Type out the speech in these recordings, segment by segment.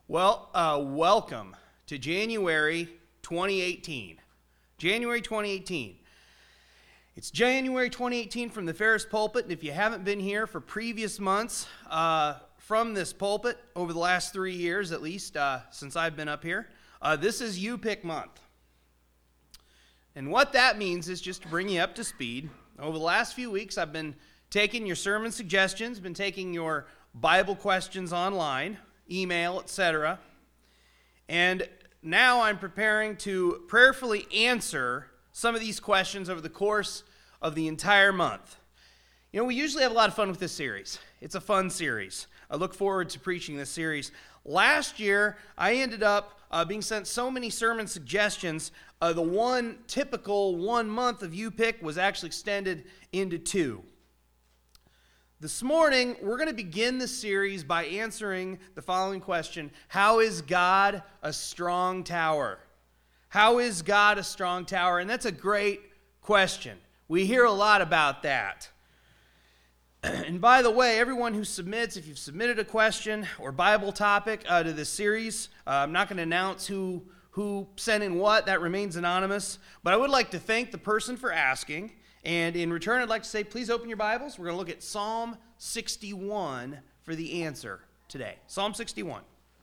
Welcome to January 2018. January 2018. It's January 2018 from the Ferris Pulpit, and if you haven't been here for previous months from this pulpit over the last 3 years, at least since I've been up here, this is You Pick Month. And what that means is, just to bring you up to speed, over the last few weeks I've been taking your sermon suggestions, been taking your Bible questions online, email, etc. And now I'm preparing to prayerfully answer some of these questions over the course of the entire month. You know, we usually have a lot of fun with this series. It's a fun series. I look forward to preaching this series. Last year, I ended up being sent so many sermon suggestions, the one typical 1 month of You Pick was actually extended into 2. This morning, we're going to begin the series by answering the following question: how is God a strong tower? How is God a strong tower? And that's a great question. We hear a lot about that. And by the way, everyone who submits, if you've submitted a question or Bible topic to this series, I'm not going to announce who sent in what. That remains anonymous. But I would like to thank the person for asking. And in return, I'd like to say, please open your Bibles. We're going to look at Psalm 61 for the answer today. Psalm 61.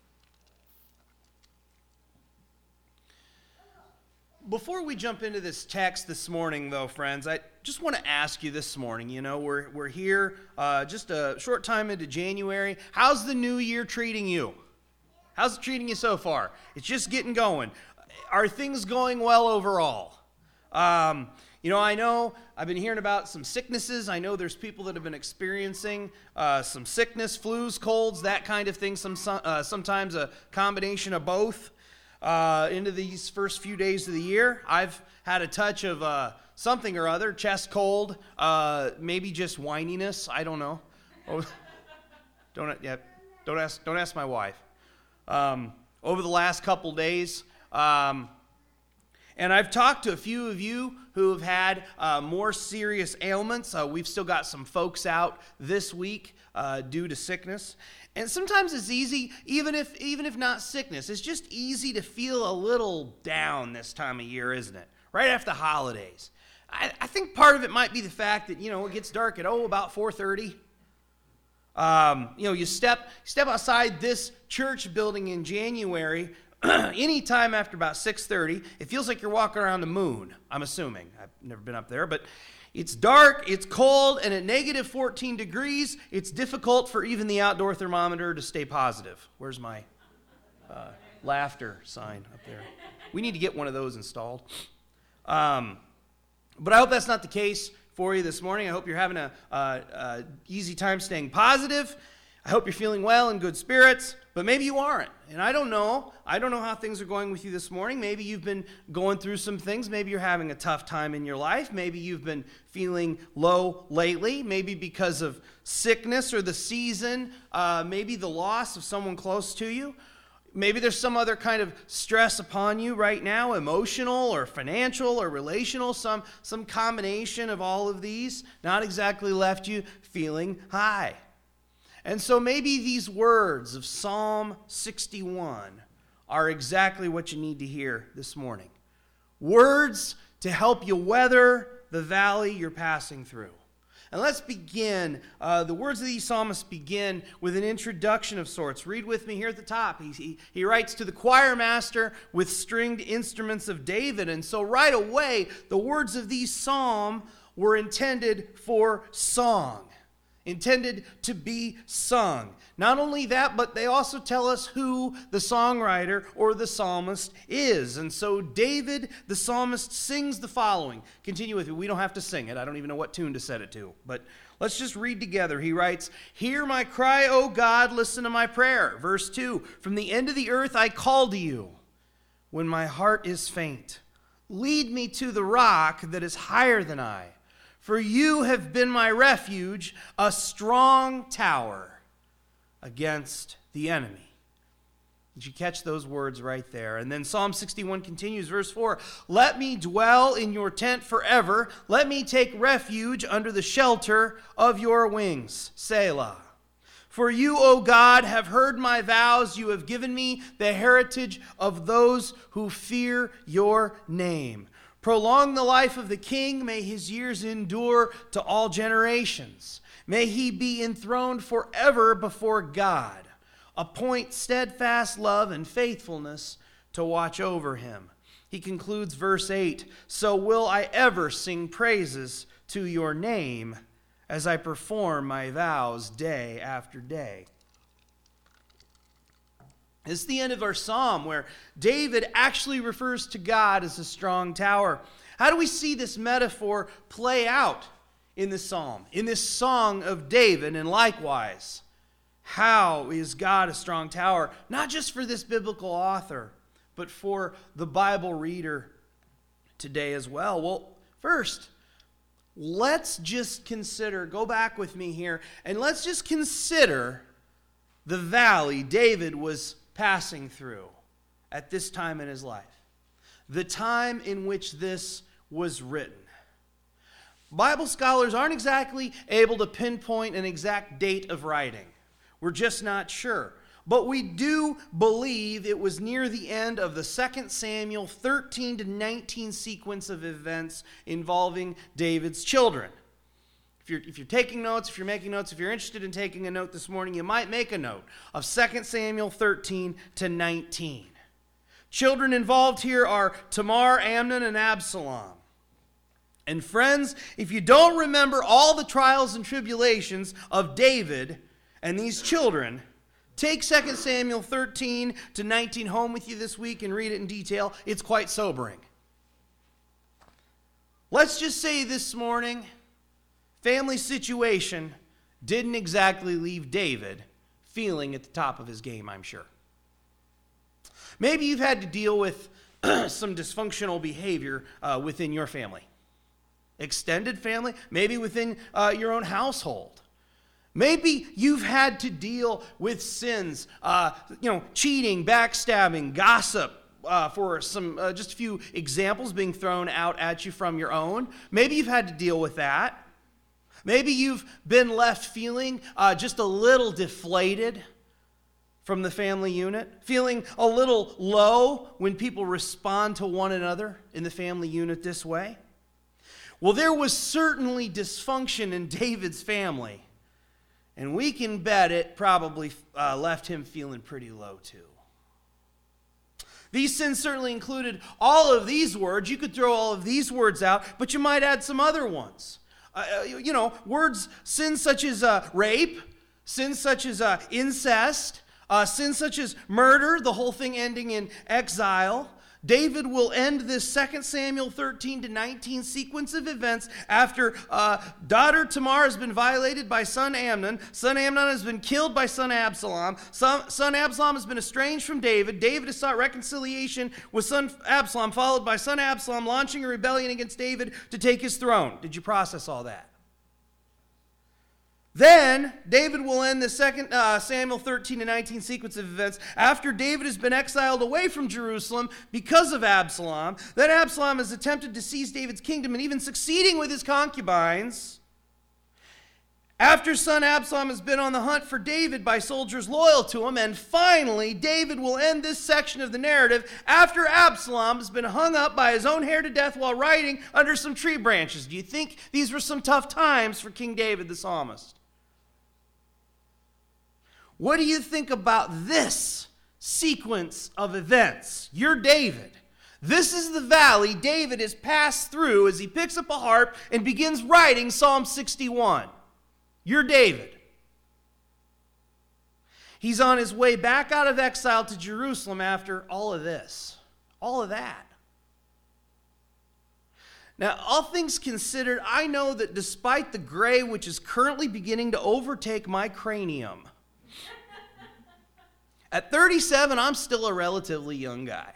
Before we jump into this text this morning, though, friends, I just want to ask you this morning, you know, we're here just a short time into January. How's the new year treating you? How's it treating you so far? It's just getting going. Are things going well overall? You know, I know I've been hearing about some sicknesses. I know there's people that have been experiencing some sickness, flus, colds, that kind of thing, sometimes a combination of both into these first few days of the year. I've had a touch of something or other, chest cold, maybe just whininess. I don't know. Don't ask my wife. Over the last couple days, and I've talked to a few of you who have had more serious ailments. We've still got some folks out this week due to sickness. And sometimes it's easy, even if not sickness, it's just easy to feel a little down this time of year, isn't it? Right after the holidays. I think part of it might be the fact that, you know, it gets dark at, about 4:30. You step outside this church building in January, anytime after about 6:30, it feels like you're walking around the moon, I'm assuming. I've never been up there, but it's dark, it's cold, and at negative 14 degrees, it's difficult for even the outdoor thermometer to stay positive. Where's my laughter sign up there? We need to get one of those installed. But I hope that's not the case for you this morning. I hope you're having a easy time staying positive. I hope you're feeling well, in good spirits, but maybe you aren't. And I don't know how things are going with you this morning. Maybe you've been going through some things. Maybe you're having a tough time in your life. Maybe you've been feeling low lately, maybe because of sickness or the season, maybe the loss of someone close to you. Maybe there's some other kind of stress upon you right now, emotional or financial or relational, some combination of all of these, not exactly left you feeling high. And so maybe these words of Psalm 61 are exactly what you need to hear this morning. Words to help you weather the valley you're passing through. And let's begin. The words of these psalmists begin with an introduction of sorts. Read with me here at the top. He writes, to the choir master with stringed instruments of David. And so right away, the words of these psalms were intended for song. Intended to be sung. Not only that, but they also tell us who the songwriter or the psalmist is. And so David, the psalmist, sings the following. Continue with me. We don't have to sing it. I don't even know what tune to set it to. But let's just read together. He writes, hear my cry, O God, listen to my prayer. Verse 2, from the end of the earth I call to you when my heart is faint. Lead me to the rock that is higher than I. For you have been my refuge, a strong tower against the enemy. Did you catch those words right there? And then Psalm 61 continues, verse 4. Let me dwell in your tent forever. Let me take refuge under the shelter of your wings. Selah. For you, O God, have heard my vows. You have given me the heritage of those who fear your name. Prolong the life of the king. May his years endure to all generations. May he be enthroned forever before God. Appoint steadfast love and faithfulness to watch over him. He concludes verse 8, so will I ever sing praises to your name as I perform my vows day after day. This is the end of our psalm where David actually refers to God as a strong tower. How do we see this metaphor play out in this psalm, in this song of David? And likewise, how is God a strong tower? Not just for this biblical author, but for the Bible reader today as well. Well, first, let's just consider, go back with me here, and let's just consider the valley David was passing through at this time in his life. The time in which this was written. Bible scholars aren't exactly able to pinpoint an exact date of writing. We're just not sure. But we do believe it was near the end of the 2 Samuel 13 to 19 sequence of events involving David's children. If you're taking notes, if you're making notes, if you're interested in taking a note this morning, you might make a note of 2 Samuel 13 to 19. Children involved here are Tamar, Amnon, and Absalom. And friends, if you don't remember all the trials and tribulations of David and these children, take 2 Samuel 13 to 19 home with you this week and read it in detail. It's quite sobering. Let's just say this morning, family situation didn't exactly leave David feeling at the top of his game, I'm sure. Maybe you've had to deal with some dysfunctional behavior within your family. Extended family, maybe within your own household. Maybe you've had to deal with sins, cheating, backstabbing, gossip, for some just a few examples being thrown out at you from your own. Maybe you've had to deal with that. Maybe you've been left feeling just a little deflated from the family unit, feeling a little low when people respond to one another in the family unit this way. Well, there was certainly dysfunction in David's family. And we can bet it probably left him feeling pretty low too. These sins certainly included all of these words. You could throw all of these words out, but you might add some other ones. Words, sins such as rape, sins such as incest, sins such as murder, the whole thing ending in exile. David will end this 2 Samuel 13 to 19 sequence of events after daughter Tamar has been violated by son Amnon. Son Amnon has been killed by son Absalom. Son Absalom has been estranged from David. David has sought reconciliation with son Absalom, followed by son Absalom launching a rebellion against David to take his throne. Did you process all that? Then, David will end the 2 Samuel 13 to 19 sequence of events after David has been exiled away from Jerusalem because of Absalom. Then Absalom has attempted to seize David's kingdom and even succeeding with his concubines. After son Absalom has been on the hunt for David by soldiers loyal to him. And finally, David will end this section of the narrative after Absalom has been hung up by his own hair to death while riding under some tree branches. Do you think these were some tough times for King David the psalmist? What do you think about this sequence of events? You're David. This is the valley David has passed through as he picks up a harp and begins writing Psalm 61. You're David. He's on his way back out of exile to Jerusalem after all of this, all of that. Now, all things considered, I know that despite the gray which is currently beginning to overtake my cranium, at 37, I'm still a relatively young guy.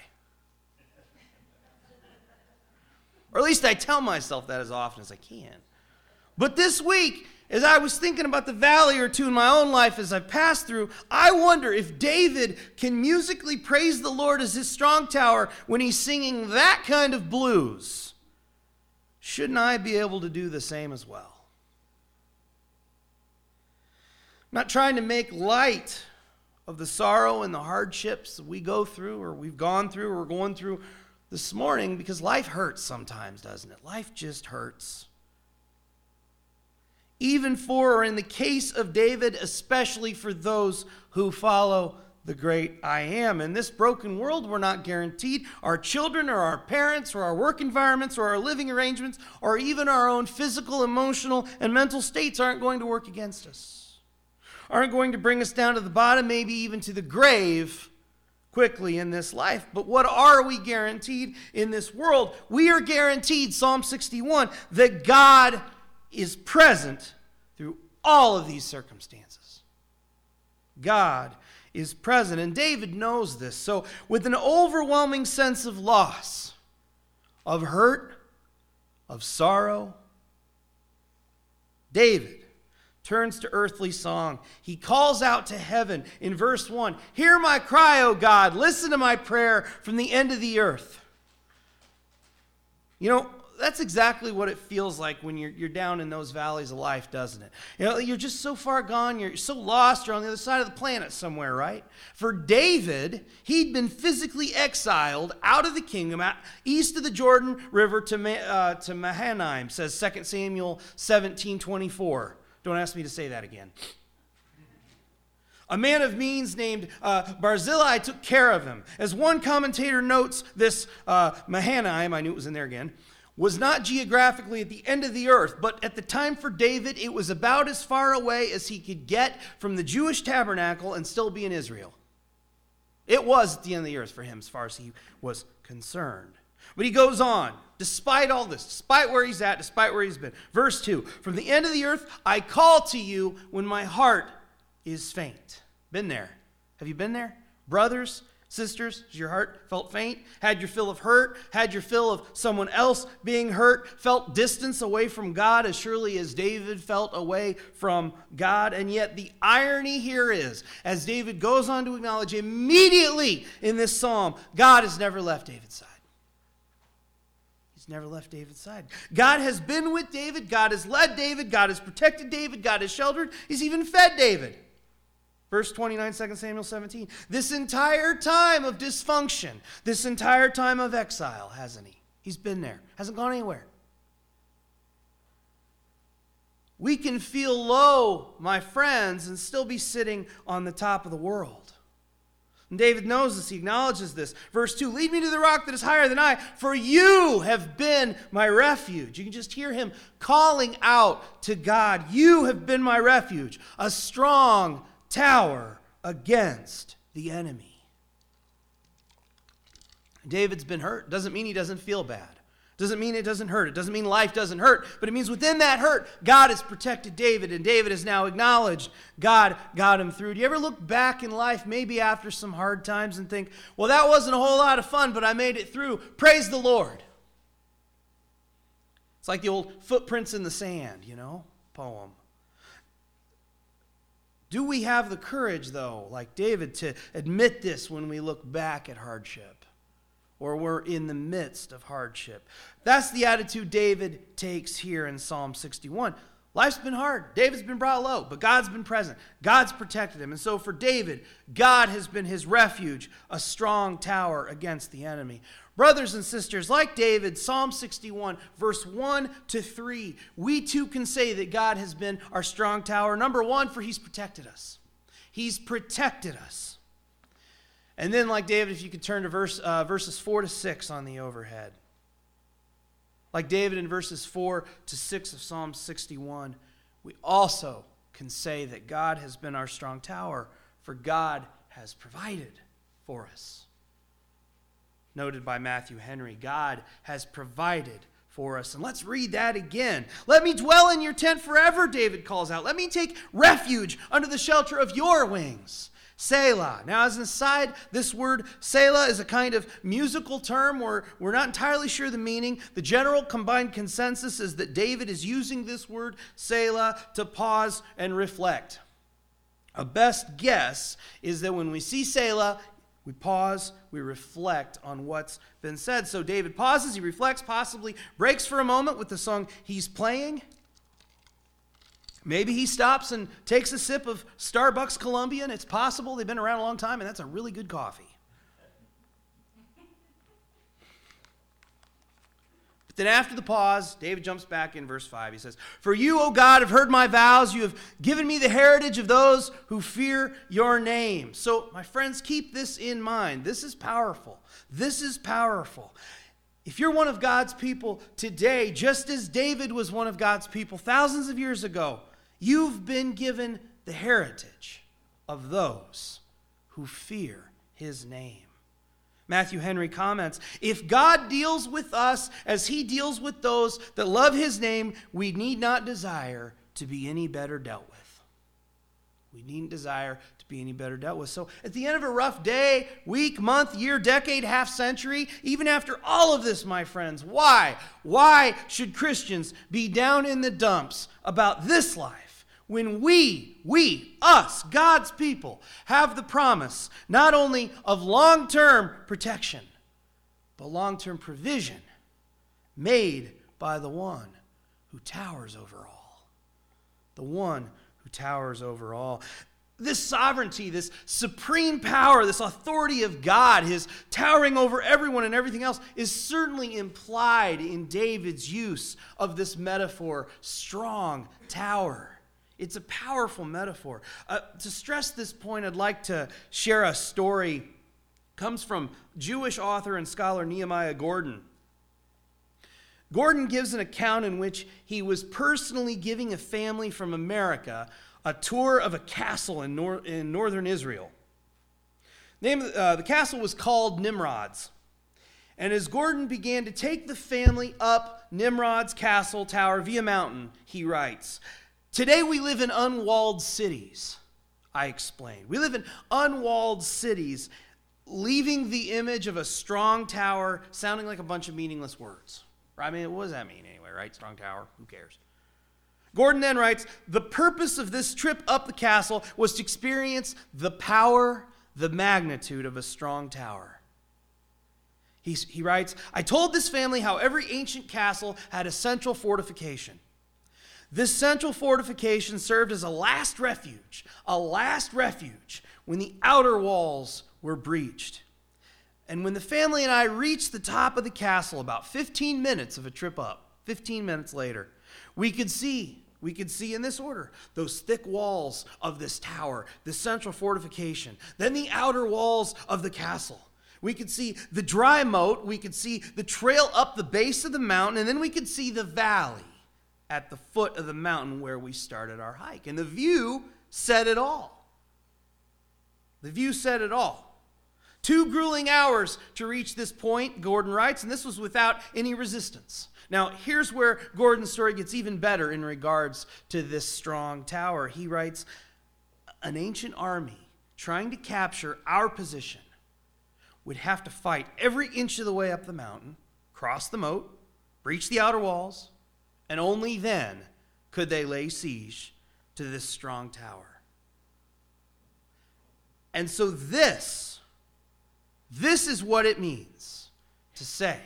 Or at least I tell myself that as often as I can. But this week, as I was thinking about the valley or two in my own life as I passed through, I wonder if David can musically praise the Lord as his strong tower when he's singing that kind of blues. Shouldn't I be able to do the same as well? not trying to make light of the sorrow and the hardships we go through or we've gone through or we're going through this morning, because life hurts sometimes, doesn't it? Life just hurts. Even for, or in the case of David, especially for those who follow the great I Am. In this broken world, we're not guaranteed. Our children or our parents or our work environments or our living arrangements or even our own physical, emotional, and mental states aren't going to work against us, aren't going to bring us down to the bottom, maybe even to the grave quickly in this life. But what are we guaranteed in this world? We are guaranteed, Psalm 61, that God is present through all of these circumstances. God is present, and David knows this. So with an overwhelming sense of loss, of hurt, of sorrow, David turns to earthly song. He calls out to heaven in verse 1, "Hear my cry, O God, listen to my prayer from the end of the earth." You know, that's exactly what it feels like when you're down in those valleys of life, doesn't it? You know, you're just so far gone, you're so lost, you're on the other side of the planet somewhere, right? For David, he'd been physically exiled out of the kingdom, east of the Jordan River to Mahanaim, says 2 Samuel 17:24. Don't ask me to say that again. A man of means named Barzillai took care of him. As one commentator notes, this Mahanaim, I knew it was in there again, was not geographically at the end of the earth, but at the time for David, it was about as far away as he could get from the Jewish tabernacle and still be in Israel. It was at the end of the earth for him as far as he was concerned. But he goes on, despite all this, despite where he's at, despite where he's been. Verse 2, "From the end of the earth, I call to you when my heart is faint." Been there. Have you been there? Brothers, sisters, has your heart felt faint? Had your fill of hurt? Had your fill of someone else being hurt? Felt distance away from God as surely as David felt away from God? And yet the irony here is, as David goes on to acknowledge immediately in this psalm, God has never left David's side. He's never left David's side. God has been with David. God has led David. God has protected David. God has sheltered. He's even fed David. Verse 29, 2 Samuel 17. This entire time of dysfunction, this entire time of exile, hasn't he? He's been there. Hasn't gone anywhere. We can feel low, my friends, and still be sitting on the top of the world. And David knows this. He acknowledges this. Verse 2, "Lead me to the rock that is higher than I, for you have been my refuge." You can just hear him calling out to God. You have been my refuge, a strong tower against the enemy. David's been hurt. Doesn't mean he doesn't feel bad. Doesn't mean it doesn't hurt. It doesn't mean life doesn't hurt. But it means within that hurt, God has protected David, and David has now acknowledged God got him through. Do you ever look back in life, maybe after some hard times, and think, well, that wasn't a whole lot of fun, but I made it through. Praise the Lord. It's like the old footprints in the sand, poem. Do we have the courage, though, like David, to admit this when we look back at hardship, or we're in the midst of hardship? That's the attitude David takes here in Psalm 61. Life's been hard. David's been brought low, but God's been present. God's protected him. And so for David, God has been his refuge, a strong tower against the enemy. Brothers and sisters, like David, Psalm 61, verse 1 to 3, we too can say that God has been our strong tower. Number one, for he's protected us. He's protected us. And then, like David, if you could turn to verses 4 to 6 on the overhead. Like David in verses 4 to 6 of Psalm 61, we also can say that God has been our strong tower, for God has provided for us. Noted by Matthew Henry, God has provided for us. And let's read that again. "Let me dwell in your tent forever," David calls out. "Let me take refuge under the shelter of your wings. Selah." Now, as an aside, this word Selah is a kind of musical term where we're not entirely sure the meaning. The general combined consensus is that David is using this word Selah to pause and reflect. A best guess is that when we see Selah, we pause, we reflect on what's been said. So David pauses, he reflects, possibly breaks for a moment with the song he's playing. Maybe he stops and takes a sip of Starbucks Colombian. It's possible. They've been around a long time, and that's a really good coffee. But then after the pause, David jumps back in verse 5. He says, "For you, O God, have heard my vows. You have given me the heritage of those who fear your name." So, my friends, keep this in mind. This is powerful. This is powerful. If you're one of God's people today, just as David was one of God's people thousands of years ago, you've been given the heritage of those who fear his name. Matthew Henry comments, "If God deals with us as he deals with those that love his name, we need not desire to be any better dealt with." We needn't desire to be any better dealt with. So at the end of a rough day, week, month, year, decade, half century, even after all of this, my friends, why? Why should Christians be down in the dumps about this life when us, God's people, have the promise not only of long-term protection, but long-term provision made by the one who towers over all? The one who towers over all. This sovereignty, this supreme power, this authority of God, his towering over everyone and everything else, is certainly implied in David's use of this metaphor, strong tower. It's a powerful metaphor. To stress this point, I'd like to share a story. It comes from Jewish author and scholar Nehemiah Gordon. Gordon gives an account in which he was personally giving a family from America a tour of a castle in northern Israel. The castle was called Nimrod's. And as Gordon began to take the family up Nimrod's castle tower via mountain, he writes, "Today we live in unwalled cities," I explained. "We live in unwalled cities, leaving the image of a strong tower sounding like a bunch of meaningless words." I mean, what does that mean anyway, right? Strong tower, who cares? Gordon then writes, "The purpose of this trip up the castle was to experience the power, the magnitude of a strong tower." He writes, "I told this family how every ancient castle had a central fortification. This central fortification served as a last refuge when the outer walls were breached. And when the family and I reached the top of the castle, about 15 minutes of a trip up, 15 minutes later, we could see in this order, those thick walls of this tower, this central fortification, then the outer walls of the castle. We could see the dry moat, we could see the trail up the base of the mountain, and then we could see the valley at the foot of the mountain where we started our hike. And the view said it all. The view said it all. 2 grueling hours to reach this point," Gordon writes, "and this was without any resistance." Now, here's where Gordon's story gets even better in regards to this strong tower. He writes, "An ancient army trying to capture our position would have to fight every inch of the way up the mountain, cross the moat, breach the outer walls, and only then could they lay siege to this strong tower." And so this is what it means to say,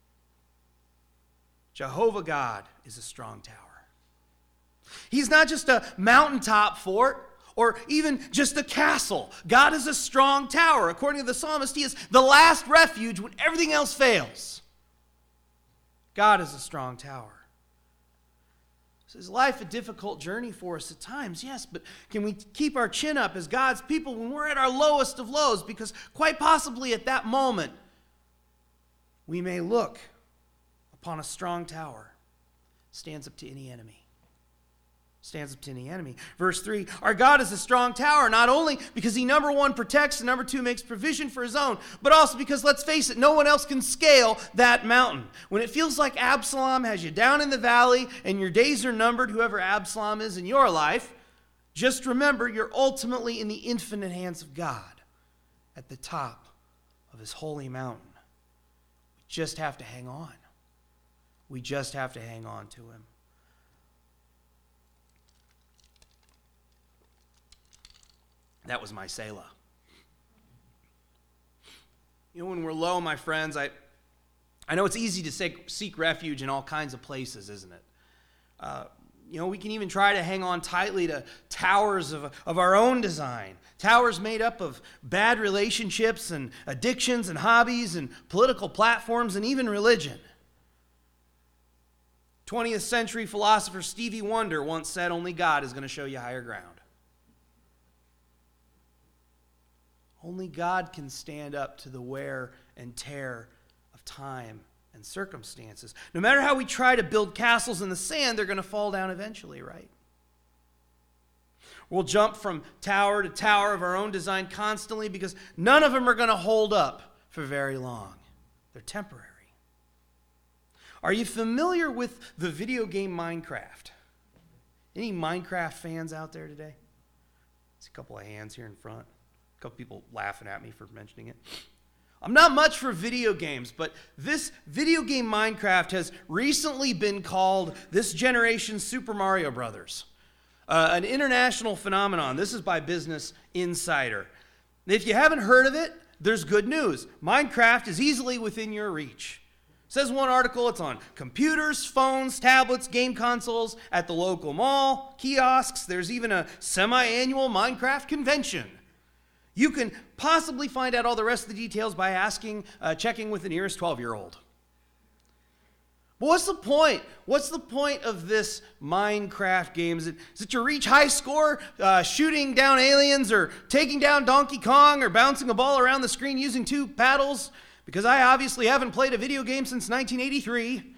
Jehovah God is a strong tower. He's not just a mountaintop fort or even just a castle. God is a strong tower. According to the psalmist, he is the last refuge when everything else fails. God is a strong tower. So is life a difficult journey for us at times? Yes, but can we keep our chin up as God's people when we're at our lowest of lows? Because quite possibly at that moment, we may look upon a strong tower, stands up to any enemy. Stands up to any enemy. Verse 3, our God is a strong tower, not only because he, number one, protects, and number two, makes provision for his own, but also because, let's face it, no one else can scale that mountain. When it feels like Absalom has you down in the valley and your days are numbered, whoever Absalom is in your life, just remember you're ultimately in the infinite hands of God at the top of his holy mountain. We just have to hang on. We just have to hang on to him. That was my Selah. You know, when we're low, my friends, I know it's easy to seek refuge in all kinds of places, isn't it? We can even try to hang on tightly to towers of our own design. Towers made up of bad relationships and addictions and hobbies and political platforms and even religion. 20th century philosopher Stevie Wonder once said, "Only God is going to show you higher ground." Only God can stand up to the wear and tear of time and circumstances. No matter how we try to build castles in the sand, they're going to fall down eventually, right? We'll jump from tower to tower of our own design constantly because none of them are going to hold up for very long. They're temporary. Are you familiar with the video game Minecraft? Any Minecraft fans out there today? There's a couple of hands here in front. A couple people laughing at me for mentioning it. I'm not much for video games, but this video game Minecraft has recently been called this generation's Super Mario Brothers, an international phenomenon. This is by Business Insider. If you haven't heard of it, there's good news. Minecraft is easily within your reach. It says one article, it's on computers, phones, tablets, game consoles, at the local mall, kiosks. There's even a semi-annual Minecraft convention. You can possibly find out all the rest of the details by checking with the nearest 12-year-old. But what's the point? What's the point of this Minecraft game? Is it to reach high score, shooting down aliens, or taking down Donkey Kong, or bouncing a ball around the screen using 2 paddles? Because I obviously haven't played a video game since 1983.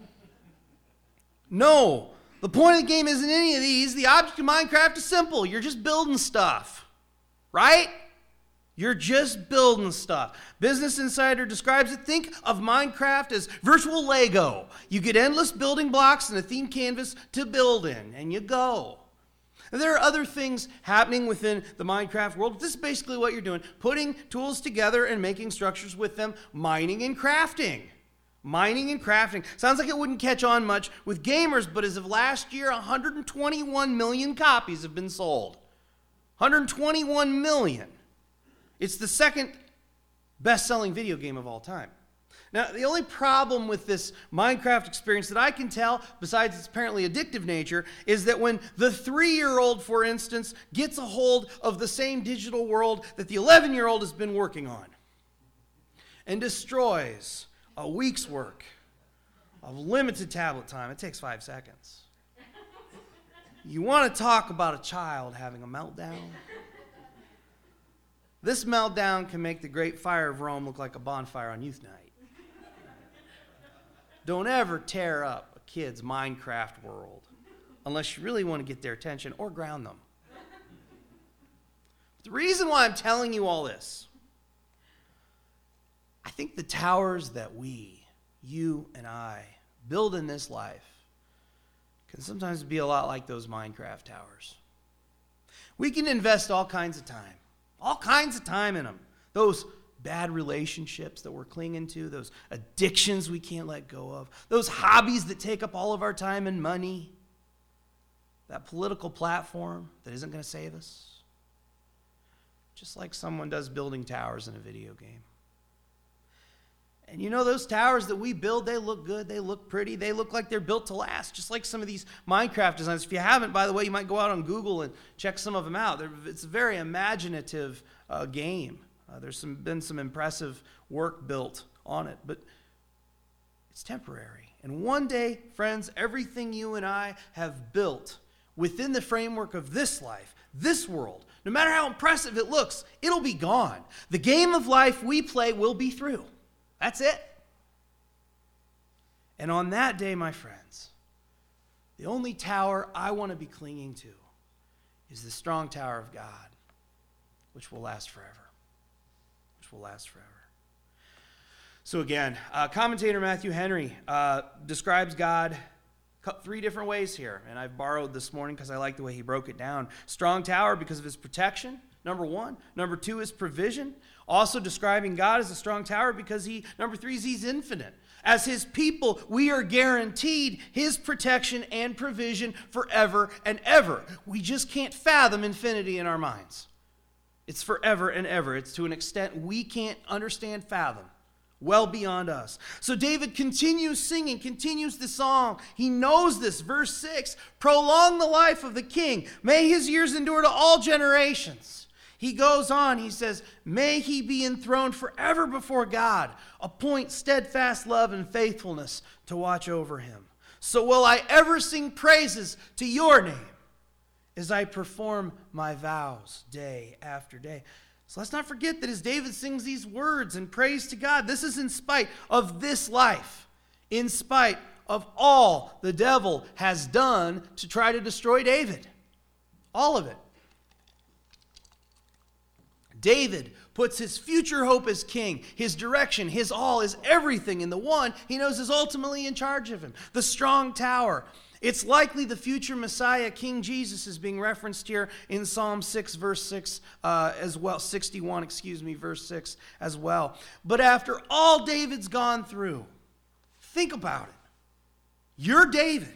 No, the point of the game isn't any of these. The object of Minecraft is simple. You're just building stuff, right? You're just building stuff. Business Insider describes it. Think of Minecraft as virtual Lego. You get endless building blocks and a theme canvas to build in, and you go. And there are other things happening within the Minecraft world. This is basically what you're doing, putting tools together and making structures with them, mining and crafting. Mining and crafting. Sounds like it wouldn't catch on much with gamers, but as of last year, 121 million copies have been sold. 121 million. It's the second best-selling video game of all time. Now, the only problem with this Minecraft experience that I can tell, besides its apparently addictive nature, is that when the 3-year-old, for instance, gets a hold of the same digital world that the 11-year-old has been working on and destroys a week's work of limited tablet time, it takes 5 seconds. You want to talk about a child having a meltdown? This meltdown can make the Great Fire of Rome look like a bonfire on youth night. Don't ever tear up a kid's Minecraft world unless you really want to get their attention or ground them. The reason why I'm telling you all this, I think the towers that we, you and I, build in this life can sometimes be a lot like those Minecraft towers. We can invest all kinds of time in them. Those bad relationships that we're clinging to, those addictions we can't let go of, those hobbies that take up all of our time and money, that political platform that isn't going to save us. Just like someone does building towers in a video game. And those towers that we build, they look good, they look pretty, they look like they're built to last, just like some of these Minecraft designs. If you haven't, by the way, you might go out on Google and check some of them out. It's a very imaginative game. There's been some impressive work built on it, but it's temporary. And one day, friends, everything you and I have built within the framework of this life, this world, no matter how impressive it looks, it'll be gone. The game of life we play will be through. That's it. And on that day, my friends, the only tower I want to be clinging to is the strong tower of God, which will last forever. So again, commentator Matthew Henry describes God 3 different ways here, and I've borrowed this morning because I like the way he broke it down. Strong tower because of his protection, number 1. Number 2 is provision. Also describing God as a strong tower because number 3 is he's infinite. As his people, we are guaranteed his protection and provision forever and ever. We just can't fathom infinity in our minds. It's forever and ever. It's to an extent we can't understand, fathom. well beyond us. So David continues singing, continues the song. He knows this. Verse 6, prolong the life of the king. May his years endure to all generations. He goes on, he says, may he be enthroned forever before God. Appoint steadfast love and faithfulness to watch over him. So will I ever sing praises to your name as I perform my vows day after day. So let's not forget that as David sings these words and praise to God, this is in spite of this life, in spite of all the devil has done to try to destroy David. All of it. David puts his future hope as king, his direction, his all, his everything in the one he knows is ultimately in charge of him, the strong tower. It's likely the future Messiah, King Jesus, is being referenced here in Psalm 6, verse 6 as well, 61, verse 6 as well. But after all David's gone through, think about it. You're David.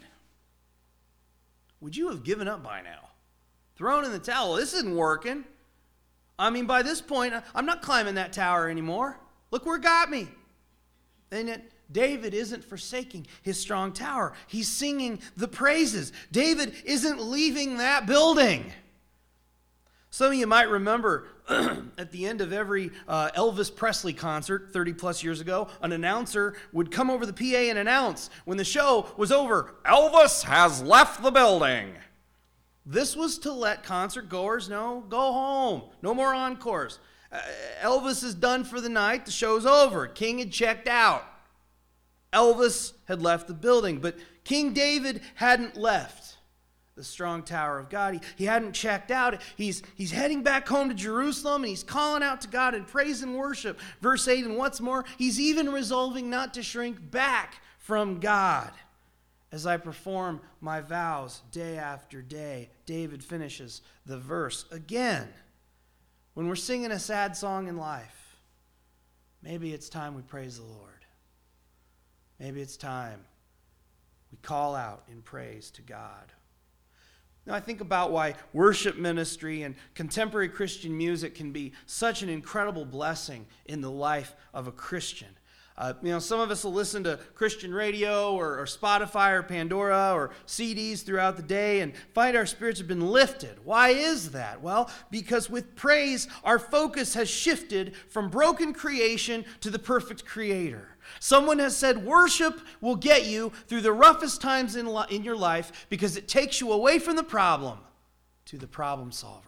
Would you have given up by now? Thrown in the towel. This isn't working. I mean, by this point, I'm not climbing that tower anymore. Look where it got me. And yet, David isn't forsaking his strong tower. He's singing the praises. David isn't leaving that building. Some of you might remember at the end of every Elvis Presley concert 30 plus years ago, an announcer would come over the PA and announce when the show was over, Elvis has left the building. This was to let concert goers know, go home. No more encores. Elvis is done for the night. The show's over. King had checked out. Elvis had left the building. But King David hadn't left the strong tower of God. He hadn't checked out. He's heading back home to Jerusalem, and he's calling out to God in praise and worship. Verse 8, and what's more, he's even resolving not to shrink back from God. As I perform my vows day after day, David finishes the verse again. When we're singing a sad song in life, maybe it's time we praise the Lord. Maybe it's time we call out in praise to God. Now I think about why worship ministry and contemporary Christian music can be such an incredible blessing in the life of a Christian. Some of us will listen to Christian radio or Spotify or Pandora or CDs throughout the day and find our spirits have been lifted. Why is that? Well, because with praise, our focus has shifted from broken creation to the perfect creator. Someone has said worship will get you through the roughest times in your life because it takes you away from the problem to the problem solver.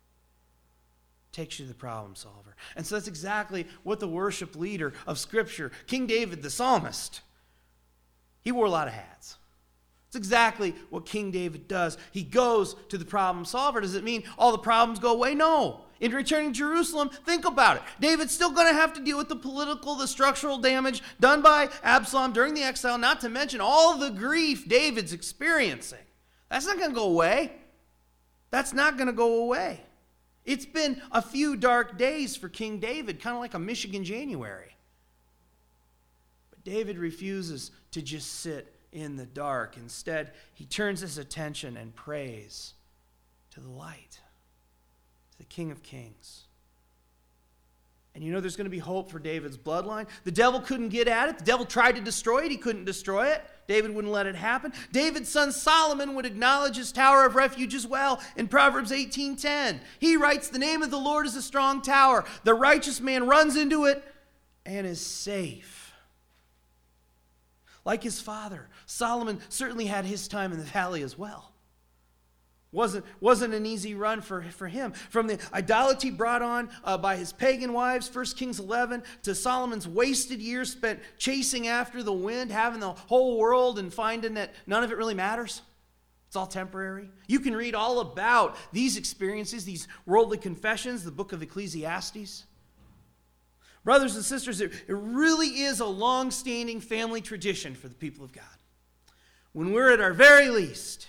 Takes you to the problem solver. And so that's exactly what the worship leader of Scripture, King David, the psalmist, he wore a lot of hats. It's exactly what King David does. He goes to the problem solver. Does it mean all the problems go away? No. In returning to Jerusalem, think about it. David's still going to have to deal with the structural damage done by Absalom during the exile, not to mention all the grief David's experiencing. That's not going to go away. That's not going to go away. It's been a few dark days for King David, kind of like a Michigan January. But David refuses to just sit in the dark. Instead, he turns his attention and praise to the light, to the King of Kings. And there's going to be hope for David's bloodline. The devil couldn't get at it. The devil tried to destroy it. He couldn't destroy it. David wouldn't let it happen. David's son Solomon would acknowledge his tower of refuge as well in Proverbs 18:10. He writes, the name of the Lord is a strong tower. The righteous man runs into it and is safe. Like his father, Solomon certainly had his time in the valley as well. Wasn't an easy run for him. From the idolatry brought on by his pagan wives, 1 Kings 11, to Solomon's wasted years spent chasing after the wind, having the whole world and finding that none of it really matters. It's all temporary. You can read all about these experiences, these worldly confessions, the book of Ecclesiastes. Brothers and sisters, it really is a long-standing family tradition for the people of God. When we're at our very least,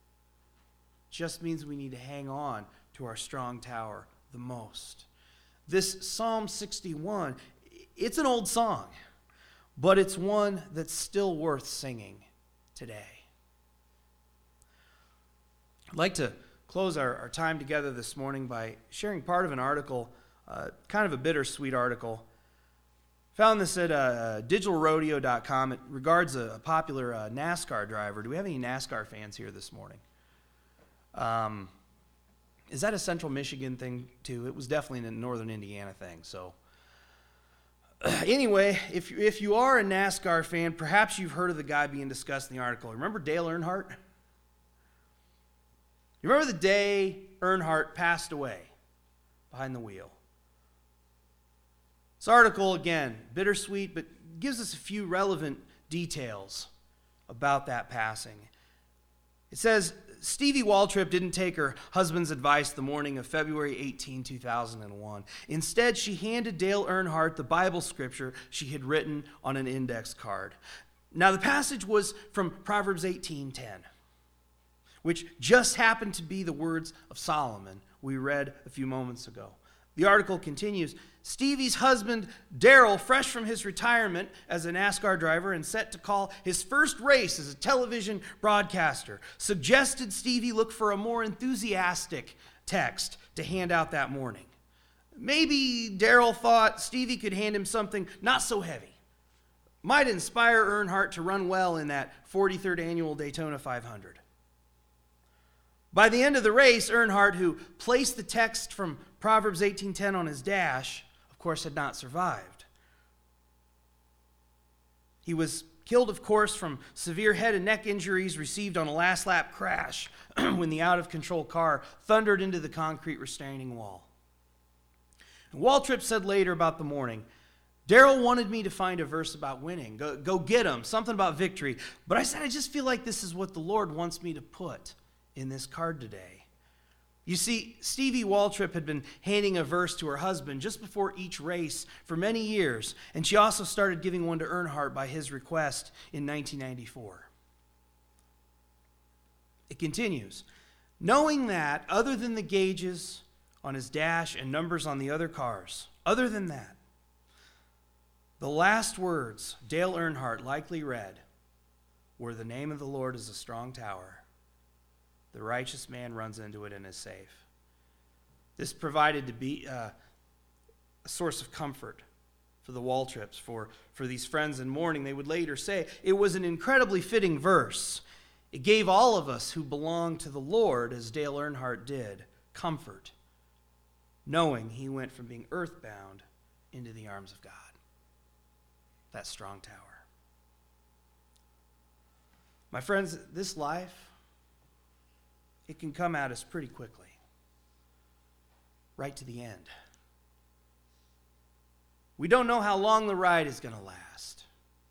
just means we need to hang on to our strong tower the most. This Psalm 61, it's an old song, but it's one that's still worth singing today. I'd like to close our time together this morning by sharing part of an article, kind of a bittersweet article, Found this at digitalrodeo.com. It regards a popular NASCAR driver. Do we have any NASCAR fans here this morning? Is that a Central Michigan thing too? It was definitely a Northern Indiana thing. So anyway, if you are a NASCAR fan, perhaps you've heard of the guy being discussed in the article. Remember Dale Earnhardt? You remember the day Earnhardt passed away behind the wheel? This article, again, bittersweet, but gives us a few relevant details about that passing. It says, Stevie Waltrip didn't take her husband's advice the morning of February 18, 2001. Instead, she handed Dale Earnhardt the Bible scripture she had written on an index card. Now, the passage was from Proverbs 18:10, which just happened to be the words of Solomon we read a few moments ago. The article continues, Stevie's husband, Daryl, fresh from his retirement as a NASCAR driver and set to call his first race as a television broadcaster, suggested Stevie look for a more enthusiastic text to hand out that morning. Maybe Daryl thought Stevie could hand him something not so heavy. Might inspire Earnhardt to run well in that 43rd annual Daytona 500. By the end of the race, Earnhardt, who placed the text from Proverbs 18:10 on his dash, of course, had not survived. He was killed, of course, from severe head and neck injuries received on a last lap crash when the out-of-control car thundered into the concrete restraining wall. And Waltrip said later about the morning, Daryl wanted me to find a verse about winning. Go get him, something about victory. But I said, I just feel like this is what the Lord wants me to put in this card today. You see, Stevie Waltrip had been handing a verse to her husband just before each race for many years, and she also started giving one to Earnhardt by his request in 1994. It continues, knowing that, other than the gauges on his dash and numbers on the other cars, other than that, the last words Dale Earnhardt likely read were, the name of the Lord is a strong tower. The righteous man runs into it and is safe. This provided to be a source of comfort for the Waltrips, for these friends in mourning. They would later say it was an incredibly fitting verse. It gave all of us who belong to the Lord, as Dale Earnhardt did, comfort, knowing he went from being earthbound into the arms of God. That strong tower. My friends, this life, it can come at us pretty quickly, right to the end. We don't know how long the ride is going to last.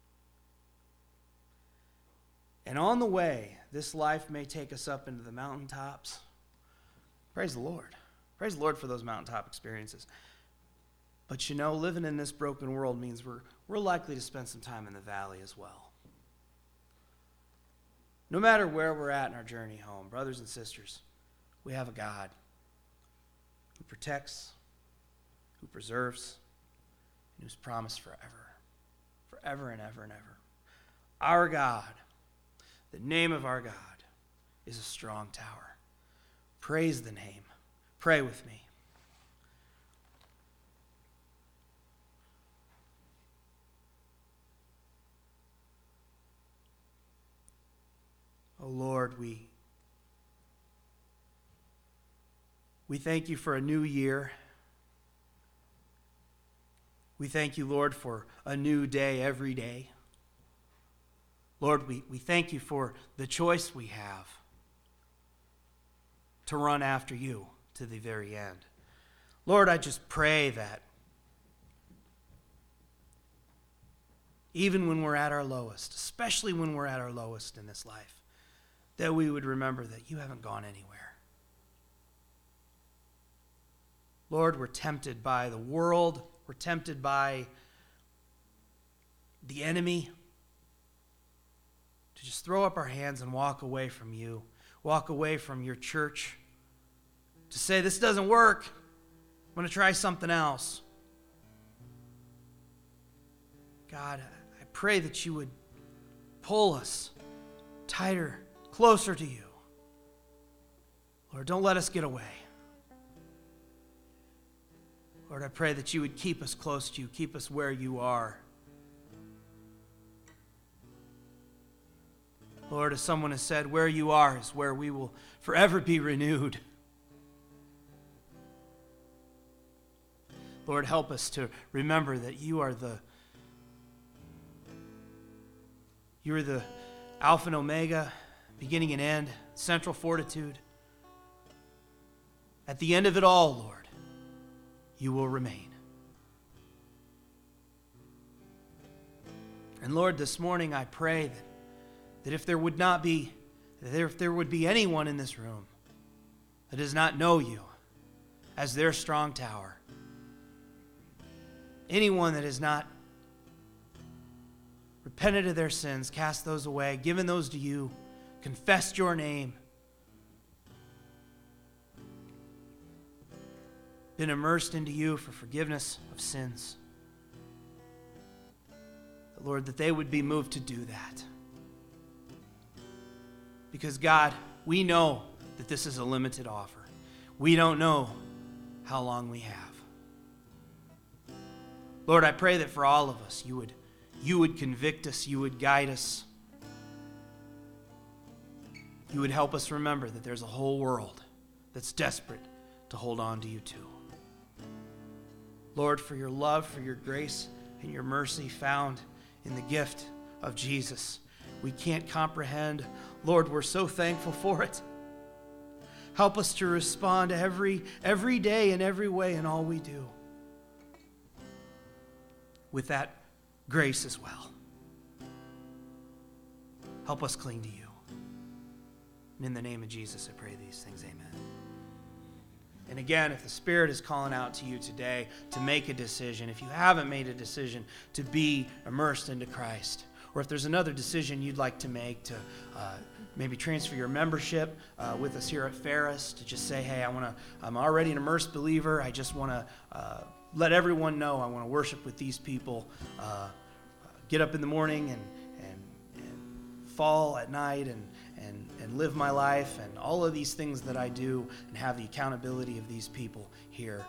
And on the way, this life may take us up into the mountaintops. Praise the Lord. Praise the Lord for those mountaintop experiences. But you know, living in this broken world means we're likely to spend some time in the valley as well. No matter where we're at in our journey home, brothers and sisters, we have a God who protects, who preserves, and who's promised forever. Forever and ever and ever. Our God, the name of our God, is a strong tower. Praise the name. Pray with me. Oh Lord, we thank you for a new year. We thank you, Lord, for a new day every day. Lord, we thank you for the choice we have to run after you to the very end. Lord, I just pray that even when we're at our lowest, especially when we're at our lowest in this life, that we would remember that you haven't gone anywhere. Lord, we're tempted by the world. We're tempted by the enemy to just throw up our hands and walk away from you, walk away from your church, to say, this doesn't work. I'm going to try something else. God, I pray that you would pull us tighter, closer to you. Lord, don't let us get away. Lord, I pray that you would keep us close to you, keep us where you are. Lord, as someone has said, where you are is where we will forever be renewed. Lord, help us to remember that you are the Alpha and Omega, beginning and end, central fortitude. At the end of it all, Lord, you will remain. And Lord, this morning I pray that if there would be anyone in this room that does not know you as their strong tower, anyone that has not repented of their sins, cast those away, given those to you, confessed your name, been immersed into you for forgiveness of sins, Lord, that they would be moved to do that. Because God, we know that this is a limited offer. We don't know how long we have. Lord, I pray that for all of us, you would convict us, you would guide us. You would help us remember that there's a whole world that's desperate to hold on to you too. Lord, for your love, for your grace, and your mercy found in the gift of Jesus, we can't comprehend. Lord, we're so thankful for it. Help us to respond every day in every way in all we do with that grace as well. Help us cling to you. And in the name of Jesus, I pray these things. Amen. And again, if the Spirit is calling out to you today to make a decision, if you haven't made a decision to be immersed into Christ, or if there's another decision you'd like to make to maybe transfer your membership with us here at Ferris, to just say, hey, I'm already an immersed believer. I just want to let everyone know I want to worship with these people. Get up in the morning and fall at night and live my life and all of these things that I do and have the accountability of these people here.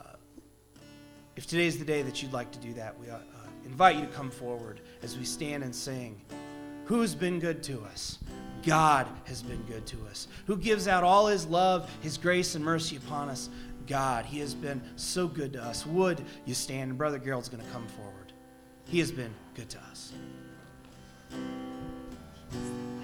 If today's the day that you'd like to do that, we invite you to come forward as we stand and sing. Who's been good to us? God has been good to us. Who gives out all his love, his grace and mercy upon us? God. He has been so good to us. Would you stand? And Brother Gerald's going to come forward. He has been good to us.